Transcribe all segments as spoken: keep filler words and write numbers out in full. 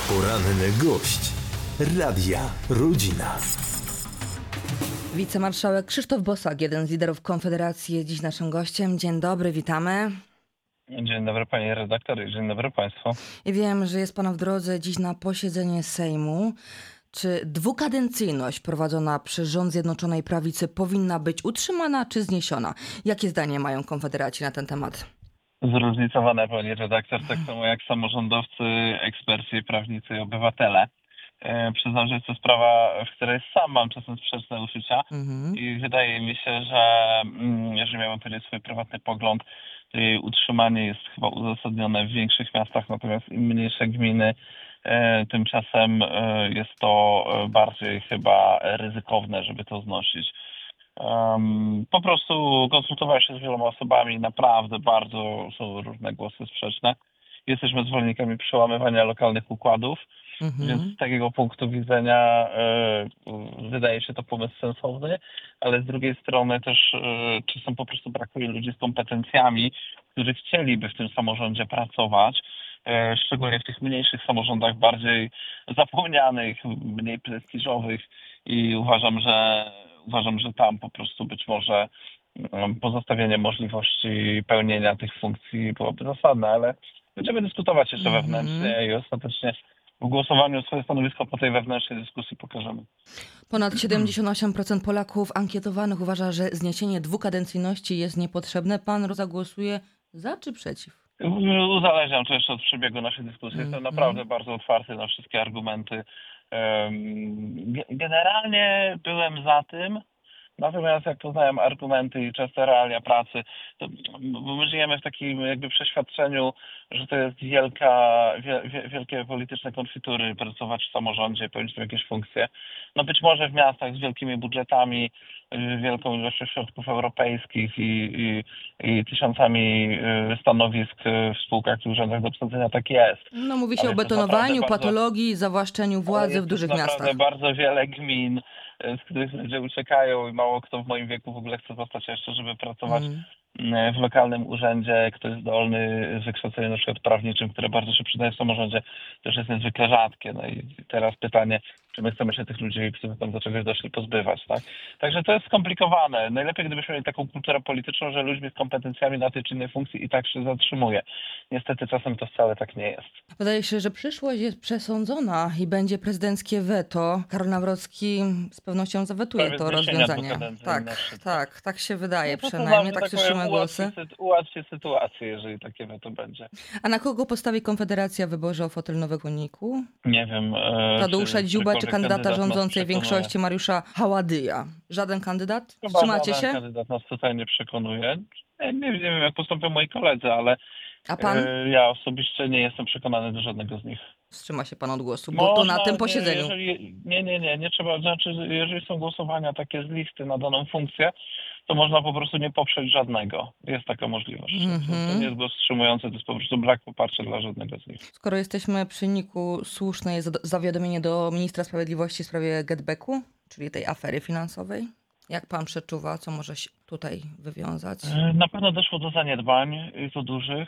Poranny gość Radia Rodzina. Wicemarszałek Krzysztof Bosak, jeden z liderów Konfederacji, jest dziś naszym gościem. Dzień dobry, witamy. Dzień dobry pani redaktor i dzień dobry państwu. I wiem, że jest pan w drodze dziś na posiedzenie Sejmu. Czy dwukadencyjność prowadzona przez rząd Zjednoczonej Prawicy powinna być utrzymana czy zniesiona? Jakie zdanie mają Konfederaci na ten temat? Zróżnicowane pani redaktor, tak samo jak samorządowcy, eksperci, prawnicy i obywatele. E, przyznam, że jest to sprawa, w której sam mam czasem sprzeczne uczucia mhm. i wydaje mi się, że mm, jeżeli miałbym powiedzieć swój prywatny pogląd, to jej utrzymanie jest chyba uzasadnione w większych miastach, natomiast im mniejsze gminy, e, tymczasem e, jest to bardziej chyba ryzykowne, żeby to znosić. Um, po prostu konsultowałem się z wieloma osobami, naprawdę bardzo są różne głosy sprzeczne. Jesteśmy zwolennikami przełamywania lokalnych układów, mhm. więc z takiego punktu widzenia y, wydaje się to pomysł sensowny, ale z drugiej strony też y, czasem po prostu brakuje ludzi z kompetencjami, którzy chcieliby w tym samorządzie pracować, y, szczególnie w tych mniejszych samorządach, bardziej zapomnianych, mniej prestiżowych i uważam, że Uważam, że tam po prostu być może pozostawienie możliwości pełnienia tych funkcji byłoby zasadne, ale będziemy dyskutować jeszcze mm-hmm. wewnętrznie i ostatecznie w głosowaniu swoje stanowisko po tej wewnętrznej dyskusji pokażemy. Ponad siedemdziesiąt osiem procent Polaków ankietowanych uważa, że zniesienie dwukadencyjności jest niepotrzebne. Pan zagłosuje za czy przeciw? Uzależniam to jeszcze od przebiegu naszej dyskusji. Mm-hmm. Jestem naprawdę bardzo otwarty na wszystkie argumenty. Generalnie byłem za tym, natomiast jak poznałem argumenty i częste realia pracy, to my żyjemy w takim jakby przeświadczeniu, że to jest wielka, wie, wielkie polityczne konfitury pracować w samorządzie, pełnić tam jakieś funkcje. No być może w miastach z wielkimi budżetami, wielką ilością środków europejskich i, i, i tysiącami stanowisk w spółkach i urzędach do obsadzenia tak jest. No mówi się ale o betonowaniu, patologii, bardzo, zawłaszczeniu władzy w dużych miastach. Naprawdę bardzo wiele gmin, z których ludzie uciekają i mało kto w moim wieku w ogóle chce zostać jeszcze, żeby pracować mm. w lokalnym urzędzie, kto jest zdolny z wykształceniem na przykład prawniczym, które bardzo się przydaje w samorządzie, też jest niezwykle rzadkie. No i teraz pytanie, czy my chcemy się tych ludzi, którzy tam do czegoś doszli, pozbywać, tak? Także to jest skomplikowane. Najlepiej, gdybyśmy mieli taką kulturę polityczną, że ludźmi z kompetencjami na tej czy innej funkcji i tak się zatrzymuje. Niestety czasem to wcale tak nie jest. Wydaje się, że przyszłość jest przesądzona i będzie prezydenckie weto. Karol Nawrocki z pewnością zawetuje to rozwiązanie. Tak, tak, tak się wydaje no przynajmniej, tak słyszymy głosy. Ułatwi sytuację, jeżeli takie weto będzie. A na kogo postawi Konfederacja w wyborze o fotel nowego uniku? Nie wiem. Tadeusza Dziubę czy kandydata rządzącej większości Mariusza Haładyja? Żaden kandydat? Wstrzymacie się? Żaden kandydat nas tutaj nie przekonuje. Nie, nie, nie wiem, jak postąpią moi koledzy, ale A pan? ja osobiście nie jestem przekonany do żadnego z nich. Wstrzyma się pan od głosu, bo Można, to na tym posiedzeniu. Nie, jeżeli, nie, nie, nie, nie trzeba, znaczy jeżeli są głosowania takie z listy na daną funkcję, to można po prostu nie poprzeć żadnego. Jest taka możliwość. Mm-hmm. To nie jest głos wstrzymujący, to jest po prostu brak poparcia dla żadnego z nich. Skoro jesteśmy przy niku, słuszne jest zawiadomienie do ministra sprawiedliwości w sprawie getbacku, czyli tej afery finansowej? Jak pan przeczuwa, co może się tutaj wywiązać? Na pewno doszło do zaniedbań, i to dużych.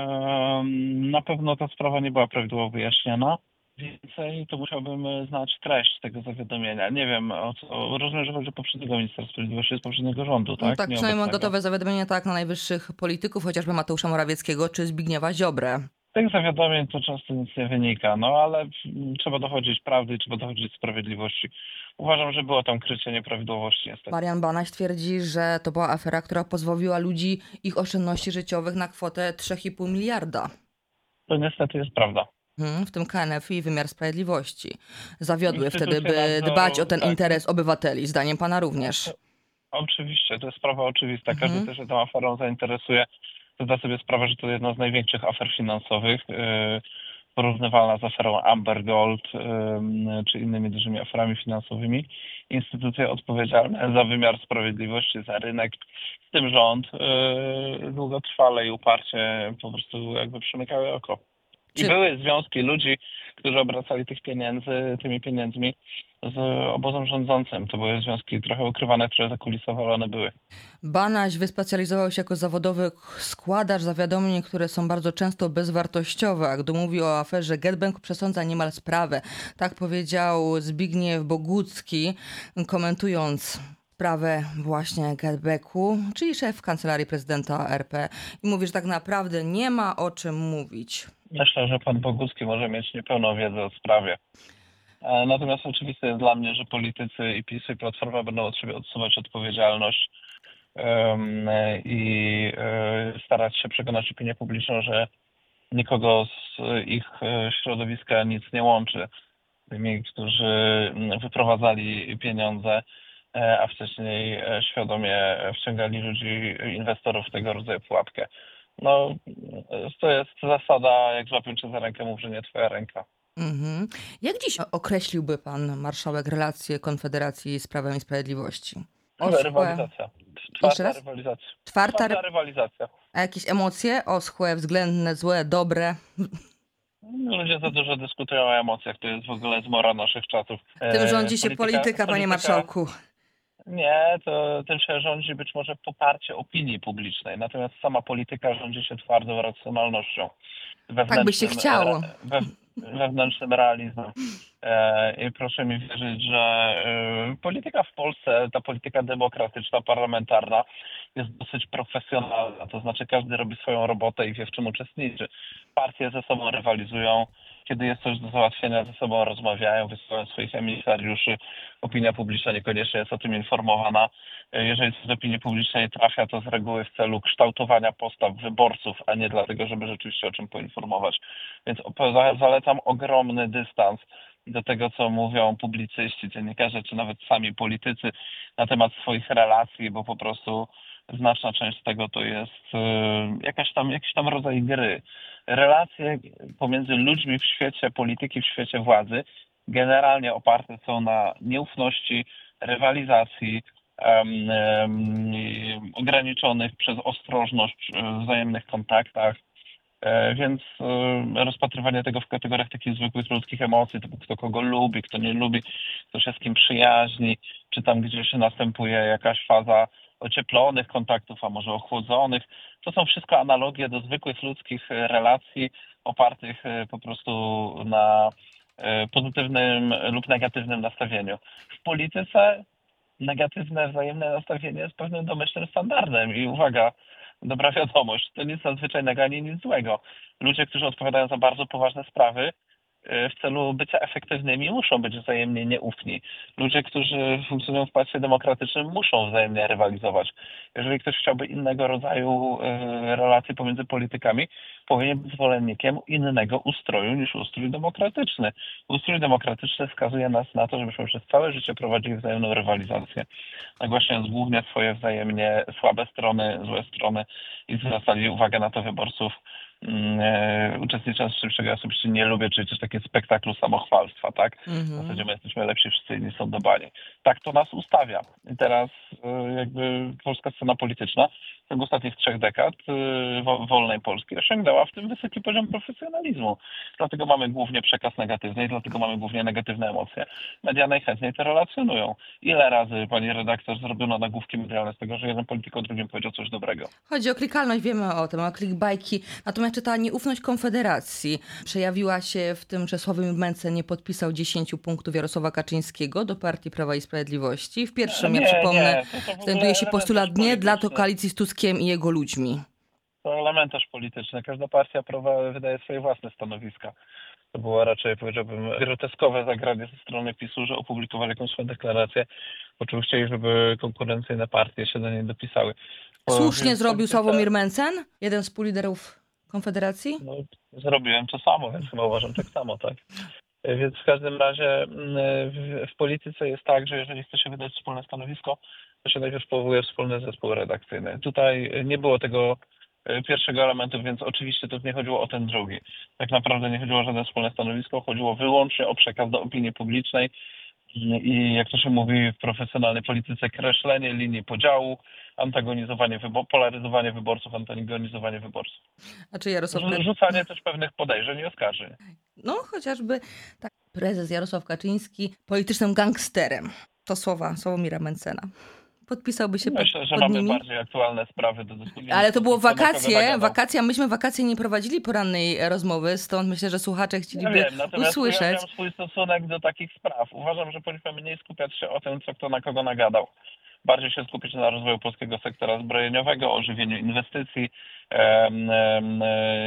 Na pewno ta sprawa nie była prawidłowo wyjaśniona. Więcej to musiałbym znać treść tego zawiadomienia. Nie wiem, o co. Rozumiem, że chodzi o poprzedniego ministra sprawiedliwości z poprzedniego rządu, tak? No tak, przynajmniej mam gotowe zawiadomienia tak na najwyższych polityków, chociażby Mateusza Morawieckiego czy Zbigniewa Ziobrę. Z tych zawiadomień to często nic nie wynika, no ale trzeba dochodzić prawdy i trzeba dochodzić sprawiedliwości. Uważam, że było tam krycie nieprawidłowości niestety. Marian Banaś twierdzi, że to była afera, która pozbawiła ludzi ich oszczędności życiowych na kwotę trzy i pół miliarda. To niestety jest prawda. Hmm, w tym K N F i wymiar sprawiedliwości zawiodły wtedy, by dbać o ten tak. interes obywateli. Zdaniem pana również. Oczywiście, to jest sprawa oczywista. Każdy, Mhm. kto się tą aferą zainteresuje, to zda sobie sprawę, że to jedna z największych afer finansowych, yy, porównywalna z aferą Amber Gold yy, czy innymi dużymi aferami finansowymi. Instytucje odpowiedzialne za wymiar sprawiedliwości, za rynek, w tym rząd, yy, długotrwale i uparcie po prostu jakby przymykały oko. I Czy... były związki ludzi, którzy obracali tych pieniędzy, tymi pieniędzmi z obozem rządzącym. To były związki trochę ukrywane, które zakulisowo one były. Banaś wyspecjalizował się jako zawodowy składacz zawiadomień, które są bardzo często bezwartościowe. A gdy mówi o aferze GetBack, przesądza niemal sprawę. Tak powiedział Zbigniew Bogucki, komentując sprawę właśnie GetBacku, czyli szef Kancelarii Prezydenta R P. I mówi, że tak naprawdę nie ma o czym mówić. Myślę, że pan Bogucki może mieć niepełną wiedzę o sprawie. Natomiast oczywiste jest dla mnie, że politycy i PiS i Platforma będą od siebie odsuwać odpowiedzialność um, i um, starać się przekonać opinię publiczną, że nikogo z ich środowiska nic nie łączy. Tymi, którzy wyprowadzali pieniądze, a wcześniej świadomie wciągali ludzi, inwestorów w tego rodzaju pułapkę. No, to jest zasada, jak złapią cię za rękę, mów, że nie twoja ręka. Mhm. Jak dziś określiłby pan marszałek relacje Konfederacji z Prawem i Sprawiedliwości? Oschłe... Rywalizacja. Czwarta rywalizacja. Czwarta, Czwarta rywalizacja. A jakieś emocje? Oschłe, względne, złe, dobre? Ludzie za dużo dyskutują o emocjach. To jest w ogóle zmora naszych czasów. Tym rządzi się polityka, polityka panie marszałku. Nie, to tym się rządzi być może poparcie opinii publicznej. Natomiast sama polityka rządzi się twardą racjonalnością. Tak by się chciało. We, wewnętrznym realizmem. I proszę mi wierzyć, że polityka w Polsce, ta polityka demokratyczna, parlamentarna jest dosyć profesjonalna. To znaczy każdy robi swoją robotę i wie, w czym uczestniczy. Partie ze sobą rywalizują. Kiedy jest coś do załatwienia, ze sobą rozmawiają, wysyłają swoich emisariuszy. Opinia publiczna niekoniecznie jest o tym informowana. Jeżeli coś do opinii publicznej trafia, to z reguły w celu kształtowania postaw wyborców, a nie dlatego, żeby rzeczywiście o czym poinformować. Więc zalecam ogromny dystans do tego, co mówią publicyści, dziennikarze, czy nawet sami politycy na temat swoich relacji, bo po prostu znaczna część z tego to jest jakaś tam, jakiś tam rodzaj gry. Relacje pomiędzy ludźmi w świecie polityki, w świecie władzy generalnie oparte są na nieufności, rywalizacji, um, um, ograniczonych przez ostrożność w wzajemnych kontaktach. Więc rozpatrywanie tego w kategoriach takich zwykłych ludzkich emocji, typu kto kogo lubi, kto nie lubi, kto się z kim przyjaźni, czy tam gdzieś następuje jakaś faza ocieplonych kontaktów, a może ochłodzonych. To są wszystko analogie do zwykłych ludzkich relacji opartych po prostu na pozytywnym lub negatywnym nastawieniu. W polityce negatywne wzajemne nastawienie jest pewnym domyślnym standardem i uwaga, dobra wiadomość, to nic nadzwyczajnego ani nic złego. Ludzie, którzy odpowiadają za bardzo poważne sprawy, w celu bycia efektywnymi muszą być wzajemnie nieufni. Ludzie, którzy funkcjonują w państwie demokratycznym, muszą wzajemnie rywalizować. Jeżeli ktoś chciałby innego rodzaju relacji pomiędzy politykami, powinien być zwolennikiem innego ustroju niż ustrój demokratyczny. Ustrój demokratyczny wskazuje nas na to, żebyśmy przez całe życie prowadzili wzajemną rywalizację, nagłaśniając głównie swoje wzajemnie słabe strony, złe strony i zwracali uwagę na to wyborców, uczestnicząc w czymś, czego ja osobiście nie lubię, czyli też takie spektaklu samochwalstwa, tak? Mm-hmm. W zasadzie my jesteśmy lepsi, wszyscy inni są dobani. Tak to nas ustawia. I teraz jakby polska scena polityczna w ciągu ostatnich trzech dekad wolnej Polski osiągnęła w tym wysoki poziom profesjonalizmu. Dlatego mamy głównie przekaz negatywny i dlatego mamy głównie negatywne emocje. Media najchętniej to relacjonują. Ile razy, pani redaktor, zrobiono nagłówki medialne z tego, że jeden polityk o drugim powiedział coś dobrego? Chodzi o klikalność, wiemy o tym, o clickbajki. Natomiast czy ta nieufność Konfederacji przejawiła się w tym, że Sławomir Mencen nie podpisał dziesięciu punktów Jarosława Kaczyńskiego do Partii Prawa i Sprawiedliwości? W pierwszym, nie, ja przypomnę, znajduje się postulat nie dla to koalicji z Tuskiem i jego ludźmi. To elementarz polityczny. Każda partia prawa wydaje swoje własne stanowiska. To było raczej, powiedziałbym, groteskowe zagranie ze strony PiSu, że opublikowali jakąś swoją deklarację, po czym chcieli, żeby konkurencyjne partie się do niej dopisały. Bo Słusznie zrobił polityce... Sławomir Mencen, jeden z współliderów Konfederacji? No, zrobiłem to samo, więc chyba uważam tak samo, tak. Więc w każdym razie w, w polityce jest tak, że jeżeli chce się wydać wspólne stanowisko, to się najpierw powołuje wspólny zespół redakcyjny. Tutaj nie było tego pierwszego elementu, więc oczywiście to nie chodziło o ten drugi. Tak naprawdę nie chodziło o żadne wspólne stanowisko, chodziło wyłącznie o przekaz do opinii publicznej i jak to się mówi w profesjonalnej polityce, kreślenie linii podziału, antagonizowanie, wybo- polaryzowanie wyborców, antagonizowanie wyborców. A czy Jarosław Kaczyński... Rzucanie też pewnych podejrzeń i oskarżeń. No, chociażby tak, prezes Jarosław Kaczyński politycznym gangsterem. To słowa Sławomira Mencena. Podpisałby się Myślę, pod, że pod mamy nimi? bardziej aktualne sprawy do dyskusji. Ale to było Na kogo wakacje, nagadał. wakacje, a myśmy wakacje nie prowadzili porannej rozmowy, stąd myślę, że słuchacze chcieliby Ja wiem, natomiast usłyszeć. ja mam swój stosunek do takich spraw. Uważam, że powinniśmy mniej skupiać się o tym, co kto na kogo nagadał. Bardziej się skupić na rozwoju polskiego sektora zbrojeniowego, ożywieniu inwestycji, em, em,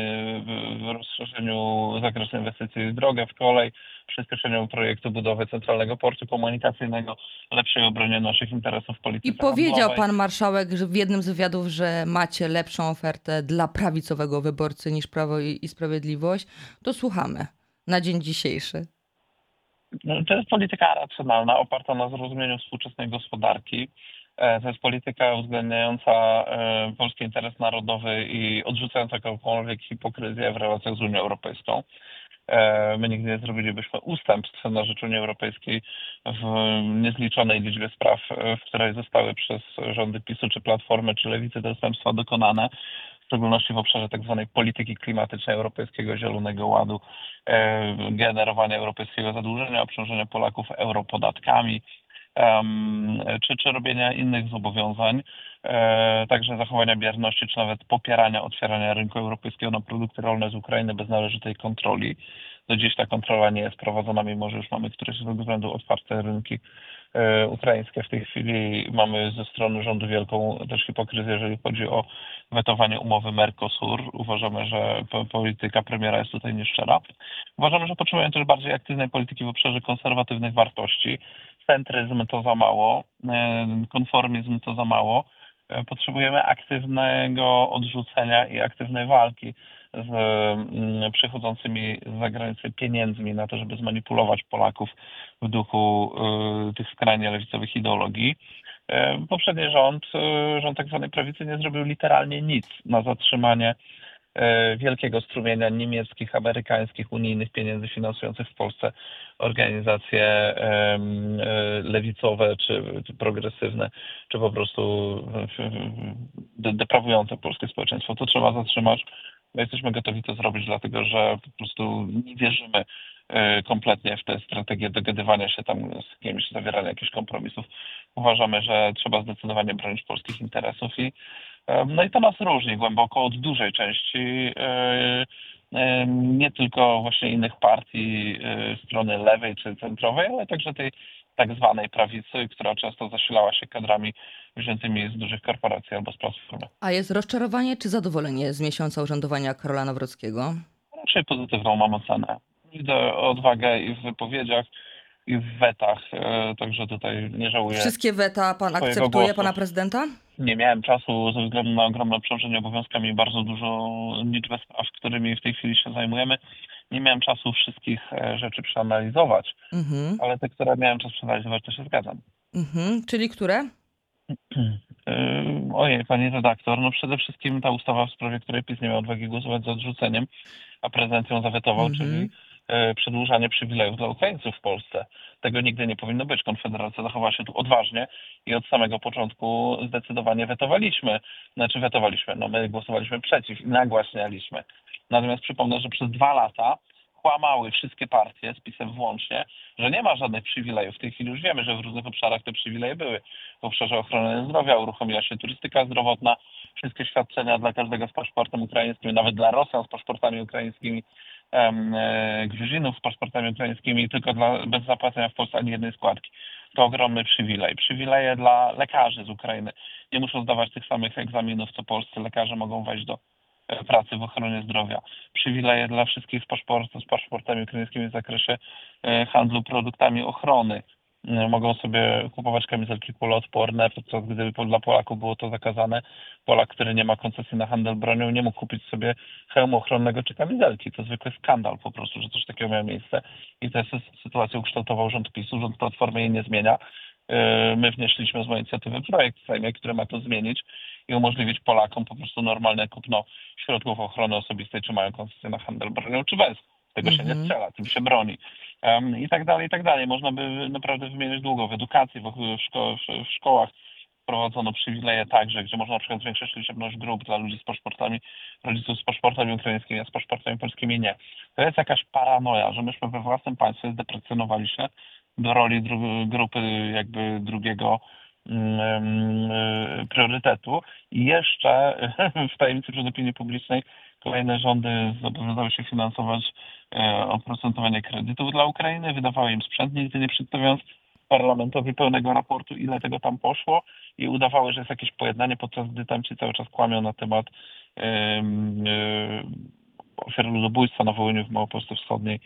w rozszerzeniu zakresu inwestycji w drogę, w kolej, przyspieszeniu projektu budowy centralnego portu komunikacyjnego, lepszej obronie naszych interesów w polityce I powiedział handlowej. pan marszałek że w jednym z wywiadów, że macie lepszą ofertę dla prawicowego wyborcy niż Prawo i, i Sprawiedliwość. To słuchamy na dzień dzisiejszy. No, to jest polityka racjonalna, oparta na zrozumieniu współczesnej gospodarki. To jest polityka uwzględniająca e, polski interes narodowy i odrzucająca jakąkolwiek hipokryzję w relacjach z Unią Europejską. E, my nigdy nie zrobilibyśmy ustępstw na rzecz Unii Europejskiej w niezliczonej liczbie spraw, w której zostały przez rządy PiSu, czy Platformy, czy Lewicy te ustępstwa dokonane. W szczególności w obszarze tak zwanej polityki klimatycznej, Europejskiego Zielonego Ładu, e, generowania europejskiego zadłużenia, obciążenia Polaków europodatkami, um, czy, czy robienia innych zobowiązań, e, także zachowania bierności, czy nawet popierania otwierania rynku europejskiego na produkty rolne z Ukrainy bez należytej kontroli. Do dziś ta kontrola nie jest prowadzona, mimo że już mamy któreś z tego względu otwarte rynki e, ukraińskie. W tej chwili mamy ze strony rządu wielką też hipokryzję, jeżeli chodzi o wetowanie umowy Mercosur. Uważamy, że polityka premiera jest tutaj nieszczera. Uważamy, że potrzebujemy też bardziej aktywnej polityki w obszarze konserwatywnych wartości. Centryzm to za mało, konformizm to za mało. Potrzebujemy aktywnego odrzucenia i aktywnej walki z przychodzącymi z zagranicy pieniędzmi na to, żeby zmanipulować Polaków w duchu tych skrajnie lewicowych ideologii. Poprzedni rząd, rząd tak zwanej prawicy, nie zrobił literalnie nic na zatrzymanie wielkiego strumienia niemieckich, amerykańskich, unijnych pieniędzy finansujących w Polsce organizacje lewicowe, czy, czy progresywne, czy po prostu deprawujące polskie społeczeństwo. To trzeba zatrzymać. My jesteśmy gotowi to zrobić, dlatego że po prostu nie wierzymy kompletnie w tę strategię dogadywania się tam z kimś, zawierania jakichś kompromisów. Uważamy, że trzeba zdecydowanie bronić polskich interesów i no i to nas różni głęboko od dużej części nie tylko właśnie innych partii strony lewej czy centrowej, ale także tej tak zwanej prawicy, która często zasilała się kadrami wziętymi z dużych korporacji albo z platformy. A jest rozczarowanie czy zadowolenie z miesiąca urzędowania Karola Nawrockiego? Raczej pozytywną mam ocenę. Widzę odwagę i w wypowiedziach, i w wetach, także tutaj nie żałuję. Wszystkie weta pan akceptuje, głosu. pana prezydenta? Nie miałem czasu ze względu na ogromne obciążenie obowiązkami i bardzo dużą liczbę spraw, którymi w tej chwili się zajmujemy. Nie miałem czasu wszystkich rzeczy przeanalizować, mhm. ale te, które miałem czas przeanalizować, to się zgadzam. Mhm. Czyli które? Ojej, pani redaktor, no przede wszystkim ta ustawa, w sprawie której PiS nie miał odwagi głosować za odrzuceniem, a prezydent ją zawetował, mhm. czyli przedłużanie przywilejów dla Ukraińców w Polsce. Tego nigdy nie powinno być. Konfederacja zachowała się tu odważnie i od samego początku zdecydowanie wetowaliśmy. Znaczy wetowaliśmy, no my głosowaliśmy przeciw i nagłaśnialiśmy. Natomiast przypomnę, że przez dwa lata kłamały wszystkie partie, z PiS-em włącznie, że nie ma żadnych przywilejów. W tej chwili już wiemy, że w różnych obszarach te przywileje były. W obszarze ochrony zdrowia uruchomiła się turystyka zdrowotna, wszystkie świadczenia dla każdego z paszportem ukraińskim, nawet dla Rosjan z paszportami ukraińskimi, Gruzinów z paszportami ukraińskimi, tylko dla, bez zapłacenia w Polsce ani jednej składki. To ogromny przywilej. Przywileje dla lekarzy z Ukrainy. Nie muszą zdawać tych samych egzaminów, co polscy lekarze, mogą wejść do pracy w ochronie zdrowia. Przywileje dla wszystkich z, paszport, z paszportami ukraińskimi w zakresie handlu produktami ochrony. Mogą sobie kupować kamizelki kuloodporne, podczas gdy dla Polaków było to zakazane. Polak, który nie ma koncesji na handel bronią, nie mógł kupić sobie hełmu ochronnego czy kamizelki. To zwykły skandal po prostu, że coś takiego miało miejsce. I tę sytuację ukształtował rząd PiSu. Rząd Platformy jej nie zmienia. My wnieśliśmy z mojej inicjatywy projekt w Sejmie, który ma to zmienić i umożliwić Polakom po prostu normalne kupno środków ochrony osobistej, czy mają koncesję na handel bronią, czy bez. Tego mm-hmm. się nie strzela, tym się broni. um, i tak dalej, i tak dalej. Można by naprawdę wymieniać długo. W edukacji, w, szko- w szkołach wprowadzono przywileje także, gdzie można na przykład zwiększyć liczebność grup dla ludzi z paszportami, rodziców z paszportami ukraińskimi, a z paszportami polskimi nie. To jest jakaś paranoja, że myśmy we własnym państwie zdeprecjonowali się do roli dru- grupy jakby drugiego priorytetu i jeszcze w tajemnicy przed opinią publicznej kolejne rządy zobowiązały się finansować oprocentowanie kredytów dla Ukrainy, wydawały im sprzęt, nigdy nie przedstawiając parlamentowi pełnego raportu, ile tego tam poszło i udawały, że jest jakieś pojednanie, podczas gdy tam ci cały czas kłamią na temat yy, yy, ofiar ludobójstwa na Wołyniu w Małopolsce Wschodniej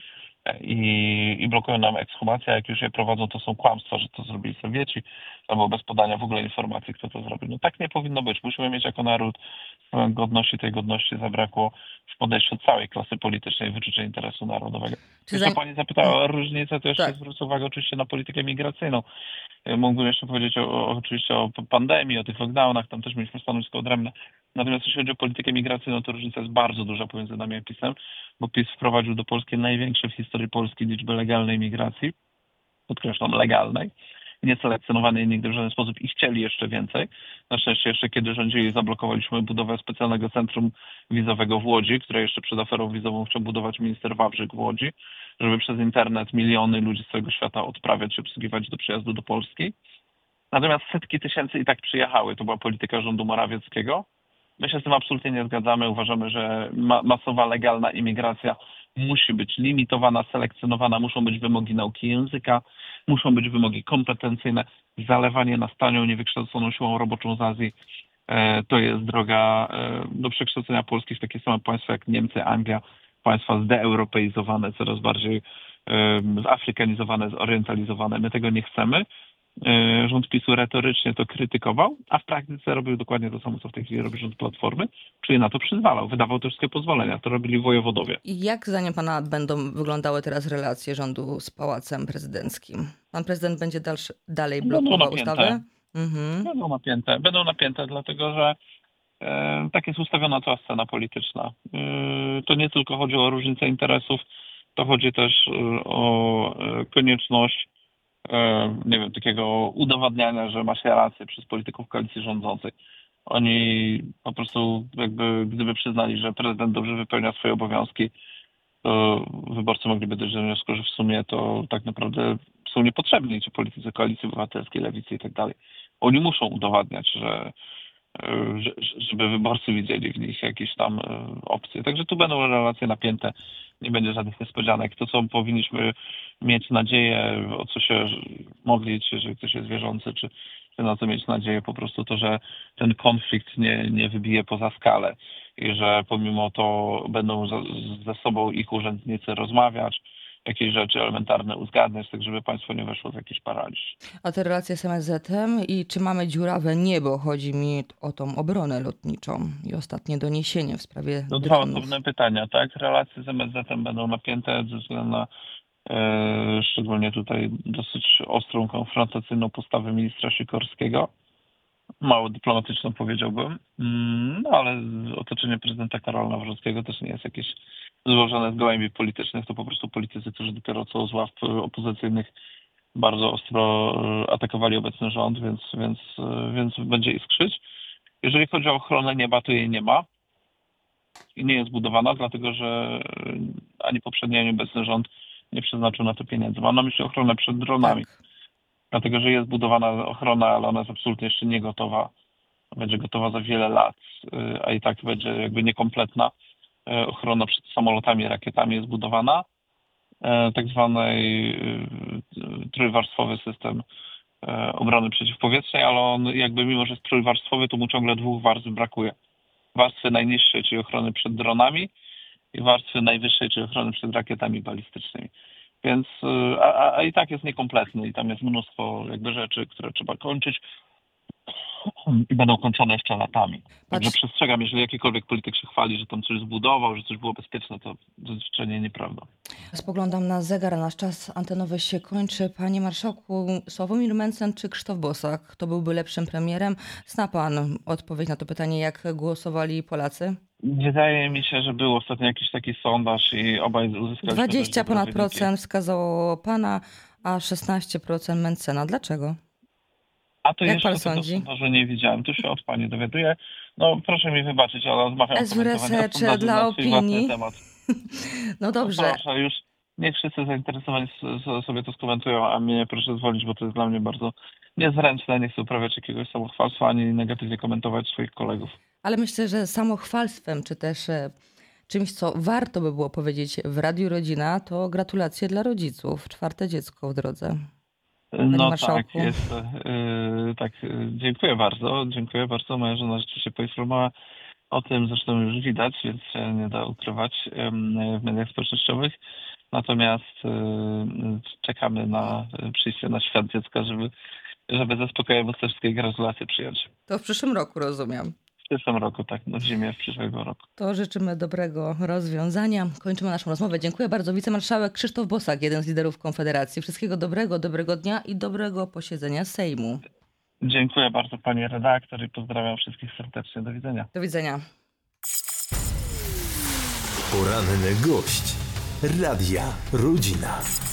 i, i blokują nam ekshumację, a jak już je prowadzą, to są kłamstwa, że to zrobili Sowieci, albo bez podania w ogóle informacji, kto to zrobił. No tak nie powinno być. Musimy mieć jako naród godności, tej godności zabrakło w podejściu całej klasy politycznej, wyczucie interesu narodowego. Czy Jeśli za... pani zapytała o różnicę, to jeszcze Tak. zwrócę uwagę oczywiście na politykę migracyjną. Mógłbym jeszcze powiedzieć o, o, oczywiście o pandemii, o tych lockdownach, tam też mieliśmy stanowisko odrębne. Natomiast jeśli chodzi o politykę migracyjną, to różnica jest bardzo duża pomiędzy nami a PiS-em, bo PiS wprowadził do Polski największe w historii Polski liczby legalnej migracji, podkreślam legalnej, nieselekcjonowanej nigdy w żaden sposób i chcieli jeszcze więcej. Na szczęście jeszcze kiedy rządzili, zablokowaliśmy budowę specjalnego centrum wizowego w Łodzi, które jeszcze przed aferą wizową chciał budować minister Wawrzyk w Łodzi, żeby przez internet miliony ludzi z całego świata odprawiać i obsługiwać do przyjazdu do Polski. Natomiast setki tysięcy i tak przyjechały. To była polityka rządu Morawieckiego. My się z tym absolutnie nie zgadzamy. Uważamy, że ma- masowa, legalna imigracja musi być limitowana, selekcjonowana, muszą być wymogi nauki języka, muszą być wymogi kompetencyjne. Zalewanie na stanią niewykształconą siłą roboczą z Azji e, to jest droga e, do przekształcenia Polski w takie same państwa jak Niemcy, Anglia, państwa zdeeuropeizowane, coraz bardziej e, zafrykanizowane, zorientalizowane. My tego nie chcemy. Rząd PiSu retorycznie to krytykował, a w praktyce robił dokładnie to samo, co w tej chwili robi rząd Platformy, czyli na to przyzwalał, wydawał te wszystkie pozwolenia. To robili wojewodowie. I jak zdaniem pana będą wyglądały teraz relacje rządu z Pałacem Prezydenckim? Pan prezydent będzie dalszy, dalej blokował ustawy? Mhm. Będą napięte. Będą napięte, dlatego że e, tak jest ustawiona cała scena polityczna. E, to nie tylko chodzi o różnicę interesów, to chodzi też e, o e, konieczność nie wiem, takiego udowadniania, że ma się rację przez polityków koalicji rządzącej. Oni po prostu jakby, gdyby przyznali, że prezydent dobrze wypełnia swoje obowiązki, to wyborcy mogliby dojść do wniosku, że w sumie to tak naprawdę są niepotrzebni ci politycy koalicji obywatelskiej, lewicy i tak dalej. Oni muszą udowadniać, że, że żeby wyborcy widzieli w nich jakieś tam opcje. Także tu będą relacje napięte. Nie będzie żadnych niespodzianek. To, co powinniśmy mieć nadzieję, o co się modlić, jeżeli ktoś jest wierzący, czy, czy na co mieć nadzieję, po prostu to, że ten konflikt nie, nie wybije poza skalę i że pomimo to będą ze, ze sobą ich urzędnicy rozmawiać, jakieś rzeczy elementarne uzgadniać, tak żeby państwo nie weszło w jakiś paraliż. A te relacje z M S Z-em i czy mamy dziurawe niebo? Chodzi mi o tą obronę lotniczą i ostatnie doniesienie w sprawie To dronów. dwa osobne pytania, tak? Relacje z M S Z-em będą napięte ze względu na e, szczególnie tutaj dosyć ostrą, konfrontacyjną postawę ministra Sikorskiego. Mało dyplomatyczną powiedziałbym, no ale otoczenie prezydenta Karola Nawrockiego też nie jest jakieś złożone z gołębi politycznych, to po prostu politycy, którzy dopiero co z ław opozycyjnych bardzo ostro atakowali obecny rząd, więc, więc, więc będzie iskrzyć. Jeżeli chodzi o ochronę nieba, to jej nie ma i nie jest budowana, dlatego że ani poprzedni, ani obecny rząd nie przeznaczył na to pieniędzy. Mam na myśli ochronę przed dronami. Tak. Dlatego, że jest budowana ochrona, ale ona jest absolutnie jeszcze nie gotowa. Będzie gotowa za wiele lat, a i tak będzie jakby niekompletna. Ochrona przed samolotami, rakietami jest budowana. Tak zwany trójwarstwowy system obrony przeciwpowietrznej, ale on jakby mimo, że jest trójwarstwowy, to mu ciągle dwóch warstw brakuje. Warstwy najniższej, czyli ochrony przed dronami i warstwy najwyższej, czyli ochrony przed rakietami balistycznymi. Więc, a, a i tak jest niekompletny i tam jest mnóstwo jakby rzeczy, które trzeba kończyć i będą kończone jeszcze latami. Także Patrz. przestrzegam, jeżeli jakikolwiek polityk się chwali, że tam coś zbudował, że coś było bezpieczne, to zwyczajnie nieprawda. Spoglądam na zegar, nasz czas antenowy się kończy. Panie marszałku, Sławomir Mencen czy Krzysztof Bosak? Kto byłby lepszym premierem? Zna pan odpowiedź na to pytanie, jak głosowali Polacy? Wydaje mi się, że był ostatnio jakiś taki sondaż i obaj uzyskaliśmy dwadzieścia dość dobre ponad wyniki. procent wskazało pana, a szesnaście procent Mentzena. Dlaczego? A to Jak jeszcze pan tego sądzi? sondażu nie widziałem. Tu się od pani dowiaduję. No proszę mi wybaczyć, ale odmawiam S W R komentowania Research sondaży dla na swój własny opinii. temat. No dobrze. No proszę, już niech wszyscy zainteresowani s- s- sobie to skomentują, a mnie proszę zwolnić, bo to jest dla mnie bardzo niezręczne. Nie chcę uprawiać jakiegoś samochwalstwa, ani negatywnie komentować swoich kolegów. Ale myślę, że samochwalstwem, czy też e, czymś, co warto by było powiedzieć w Radiu Rodzina, to gratulacje dla rodziców. Czwarte dziecko w drodze. No marszałku. tak, jest. Yy, tak, yy, dziękuję bardzo. Dziękuję bardzo. Moja żona rzeczywiście poinformowała o tym, zresztą już widać, więc się nie da ukrywać ym, w mediach społecznościowych. Natomiast yy, czekamy na yy, przyjście na świat dziecka, żeby, żeby ze spokojem te wszystkie gratulacje przyjąć. To w przyszłym roku, rozumiem. W przyszłym roku, tak, no w zimie w przyszłego roku. To życzymy dobrego rozwiązania. Kończymy naszą rozmowę. Dziękuję bardzo. Wicemarszałek Krzysztof Bosak, jeden z liderów Konfederacji. Wszystkiego dobrego, dobrego dnia i dobrego posiedzenia Sejmu. Dziękuję bardzo pani redaktor i pozdrawiam wszystkich serdecznie. Do widzenia. Do widzenia. Poranny gość Radia Rodzina.